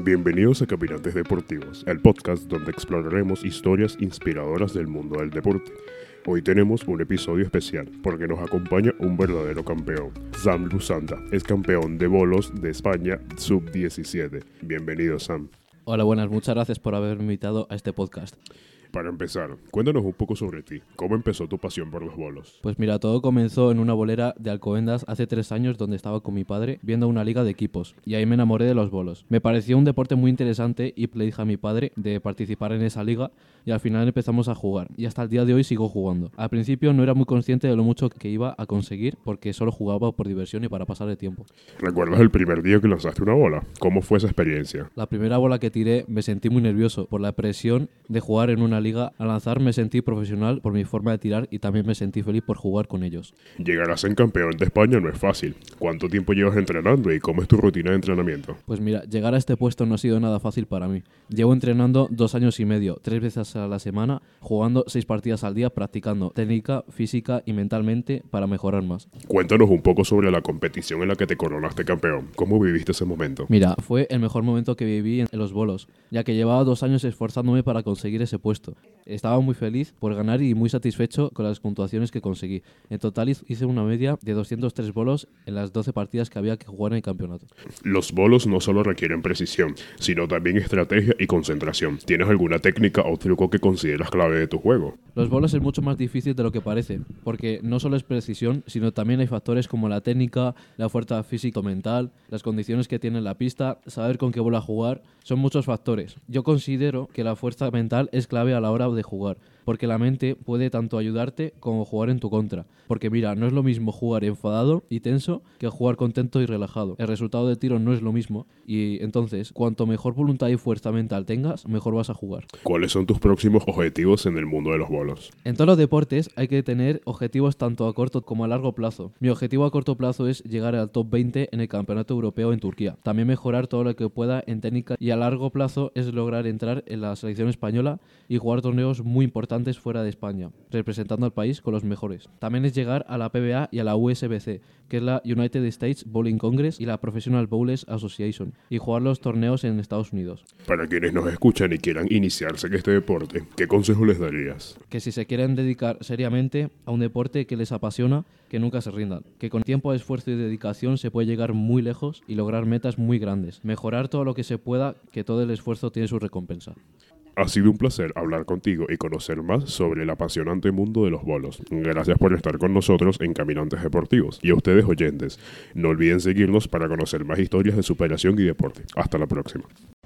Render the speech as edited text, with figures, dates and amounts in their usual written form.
Bienvenidos a Caminantes Deportivos, el podcast donde exploraremos historias inspiradoras del mundo del deporte. Hoy tenemos un episodio especial porque nos acompaña un verdadero campeón. Sam Lusanda es campeón de bolos de España sub-17. Bienvenido, Sam. Hola, buenas. Muchas gracias por haberme invitado a este podcast. Para empezar, cuéntanos un poco sobre ti. ¿Cómo empezó tu pasión por los bolos? Pues mira, todo comenzó en una bolera de Alcobendas hace 3 años donde estaba con mi padre viendo una liga de equipos y ahí me enamoré de los bolos. Me pareció un deporte muy interesante y le dije a mi padre de participar en esa liga y al final empezamos a jugar y hasta el día de hoy sigo jugando. Al principio no era muy consciente de lo mucho que iba a conseguir porque solo jugaba por diversión y para pasar el tiempo. ¿Recuerdas el primer día que lanzaste una bola? ¿Cómo fue esa experiencia? La primera bola que tiré me sentí muy nervioso por la presión de jugar en una liga. Al lanzar me sentí profesional por mi forma de tirar y también me sentí feliz por jugar con ellos. Llegar a ser campeón de España no es fácil. ¿Cuánto tiempo llevas entrenando y cómo es tu rutina de entrenamiento? Pues mira, llegar a este puesto no ha sido nada fácil para mí. Llevo entrenando 2 años y medio, 3 veces a la semana, jugando 6 partidas al día, practicando técnica, física y mentalmente para mejorar más. Cuéntanos un poco sobre la competición en la que te coronaste campeón. ¿Cómo viviste ese momento? Mira, fue el mejor momento que viví en los bolos, ya que llevaba 2 años esforzándome para conseguir ese puesto. Estaba muy feliz por ganar y muy satisfecho con las puntuaciones que conseguí. En total hice una media de 203 bolos en las 12 partidas que había que jugar en el campeonato. Los bolos no solo requieren precisión, sino también estrategia y concentración. ¿Tienes alguna técnica o truco que consideras clave de tu juego? Los bolos es mucho más difícil de lo que parece, porque no solo es precisión, sino también hay factores como la técnica, la fuerza físico-mental, las condiciones que tiene la pista, saber con qué bola jugar. Son muchos factores. Yo considero que la fuerza mental es clave a la hora de jugar, porque la mente puede tanto ayudarte como jugar en tu contra. Porque mira, no es lo mismo jugar enfadado y tenso que jugar contento y relajado. El resultado del tiro no es lo mismo y entonces, cuanto mejor voluntad y fuerza mental tengas, mejor vas a jugar. ¿Cuáles son tus próximos objetivos en el mundo de los bolos? En todos los deportes hay que tener objetivos tanto a corto como a largo plazo. Mi objetivo a corto plazo es llegar al top 20 en el Campeonato Europeo en Turquía. También mejorar todo lo que pueda en técnica y a largo plazo es lograr entrar en la selección española y jugar torneos muy importantes fuera de España, representando al país con los mejores. También es llegar a la PBA y a la USBC, que es la United States Bowling Congress y la Professional Bowlers Association, y jugar los torneos en Estados Unidos. Para quienes nos escuchan y quieran iniciarse en este deporte, ¿qué consejo les darías? Que si se quieren dedicar seriamente a un deporte que les apasiona, que nunca se rindan. Que con tiempo, esfuerzo y dedicación se puede llegar muy lejos y lograr metas muy grandes. Mejorar todo lo que se pueda, que todo el esfuerzo tiene su recompensa. Ha sido un placer hablar contigo y conocer más sobre el apasionante mundo de los bolos. Gracias por estar con nosotros en Caminantes Deportivos. Y a ustedes oyentes, no olviden seguirnos para conocer más historias de superación y deporte. Hasta la próxima.